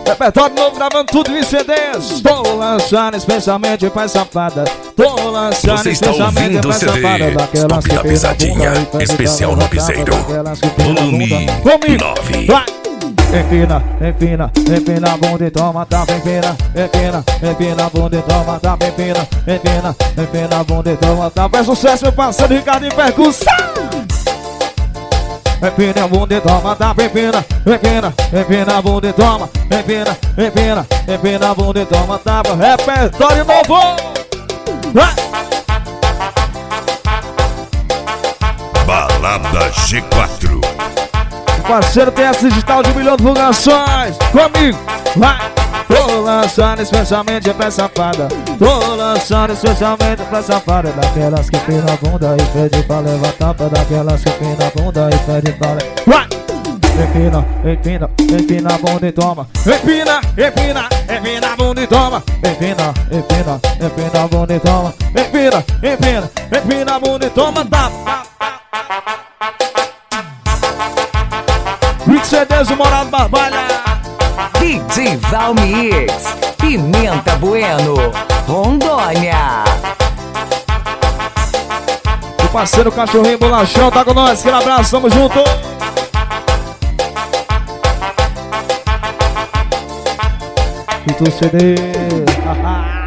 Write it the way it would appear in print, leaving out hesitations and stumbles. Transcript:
Repertório novo, gravando tudo em CDs. Tô lançando especialmente pra safada. Tô lançando Você está especialmente ouvindo pra o CD safada. Daquelas Pop que da pira Pisadinha, bunda, especial no Piseiro. Volume comigo 9. vai. Empina, empina, empina a bunda e toma, tá, empina, empina, empina a bunda e toma, tá, empina, empina, empina a bunda e toma, tá. Faz sucesso, meu parceiro Ricardo em percussão. Empina a bunda e toma, tá, empina, empina, empina a bunda e toma, empina, empina, empina a bunda e toma, tá. Repertório novo. Vai. Balada G4. Parceiro tem essa digital de 1 milhão de divulgações. Comigo, vai. Tô lançando especialmente pra safada. Tô lançando especialmente pra safada. Daquelas que pina a bunda e pede pra levar tapa. Daquelas que pina a bunda e pede pra levar. Vai. Empina, empina, empina a bunda e toma. Empina, empina, empina a bunda e toma. Empina, empina, empina a bunda e toma. Empina, empina, empina a bunda e toma. Tapa. CDs, o Morado Barbalha. DJ Valmix, Pimenta Bueno, Rondônia. O parceiro Cachorrinho Bolachão tá com nós. Aquele abraço, tamo junto. E tu CD.